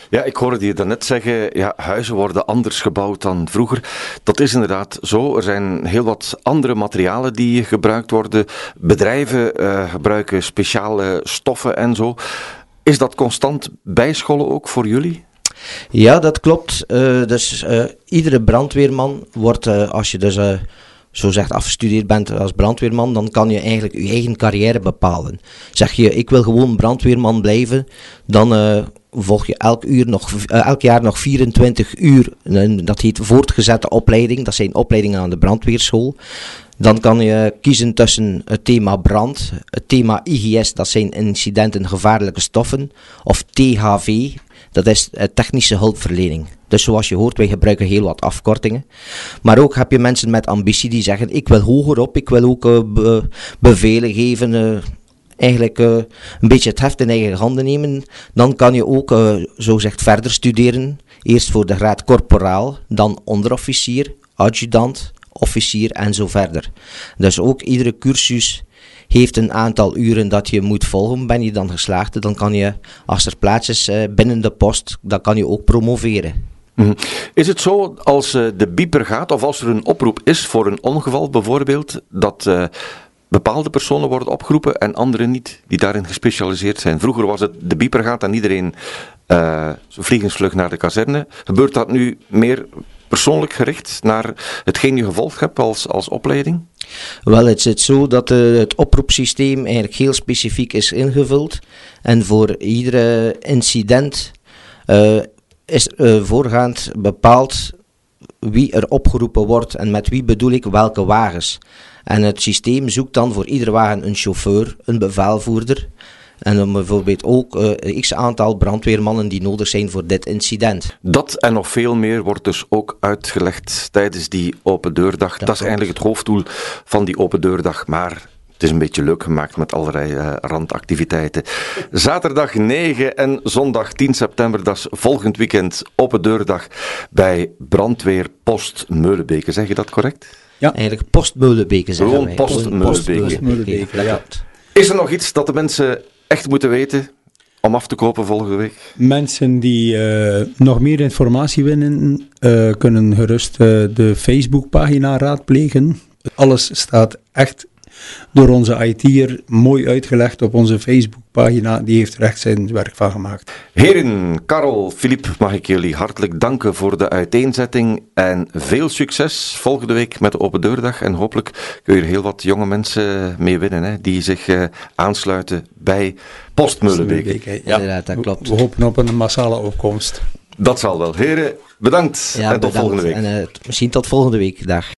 Ja, ik hoorde je daarnet zeggen, ja, huizen worden anders gebouwd dan vroeger. Dat is inderdaad zo. Er zijn heel wat andere materialen die gebruikt worden. Bedrijven gebruiken speciale stoffen en zo. Is dat constant bijscholen ook voor jullie? Ja, dat klopt. Dus iedere brandweerman wordt, als je dus zo zegt afgestudeerd bent als brandweerman, dan kan je eigenlijk je eigen carrière bepalen. Zeg je, ik wil gewoon brandweerman blijven, dan volg je elk jaar nog 24 uur, dat heet voortgezette opleiding, dat zijn opleidingen aan de brandweerschool. Dan kan je kiezen tussen het thema brand, het thema IGS, dat zijn incidenten gevaarlijke stoffen, of THV, dat is technische hulpverlening. Dus zoals je hoort, wij gebruiken heel wat afkortingen. Maar ook heb je mensen met ambitie die zeggen, ik wil hoger op, ik wil ook bevelen geven, eigenlijk een beetje het heft in eigen handen nemen. Dan kan je ook, zo zegt, verder studeren. Eerst voor de graad korporaal, dan onderofficier, adjudant, officier en zo verder. Dus ook iedere cursus heeft een aantal uren dat je moet volgen. Ben je dan geslaagd, dan kan je, als er plaats is binnen de post, dan kan je ook promoveren. Is het zo, als de bieper gaat, of als er een oproep is voor een ongeval bijvoorbeeld, dat bepaalde personen worden opgeroepen en anderen niet, die daarin gespecialiseerd zijn? Vroeger was het de bieper gaat en iedereen vliegensvlug naar de kazerne. Gebeurt dat nu meer persoonlijk gericht naar hetgeen je gevolgd hebt als opleiding? Wel, het zit zo dat het oproepsysteem eigenlijk heel specifiek is ingevuld. En voor iedere incident is voorgaand bepaald wie er opgeroepen wordt en met wie bedoel ik welke wagens. En het systeem zoekt dan voor iedere wagen een chauffeur, een bevelvoerder. En dan bijvoorbeeld ook x aantal brandweermannen die nodig zijn voor dit incident. Dat en nog veel meer wordt dus ook uitgelegd tijdens die open deurdag. Dat is eigenlijk het hoofddoel van die open deurdag, maar het is een beetje leuk gemaakt met allerlei randactiviteiten. Zaterdag 9 en zondag 10 september, dat is volgend weekend open deurdag bij brandweerpost Meulenbeke. Zeg je dat correct? Ja. Eigenlijk post Meulenbeke zeggen wij. Gewoon post Meulenbeke. Ja. Is er nog iets dat de mensen echt moeten weten om af te kopen volgende week? Mensen die nog meer informatie willen, kunnen gerust de Facebookpagina raadplegen. Alles staat echt door onze IT'er mooi uitgelegd op onze Facebookpagina. Die heeft er echt zijn werk van gemaakt. Heren, Karel, Filip, mag ik jullie hartelijk danken voor de uiteenzetting en veel succes volgende week met de Open Deurdag. En hopelijk kun je er heel wat jonge mensen mee winnen, hè, die zich aansluiten bij Post Meulenbeke. Ja, inderdaad, dat klopt. We hopen op een massale opkomst. Dat zal wel. Heren, bedankt en tot volgende week. En misschien tot volgende week. Dag.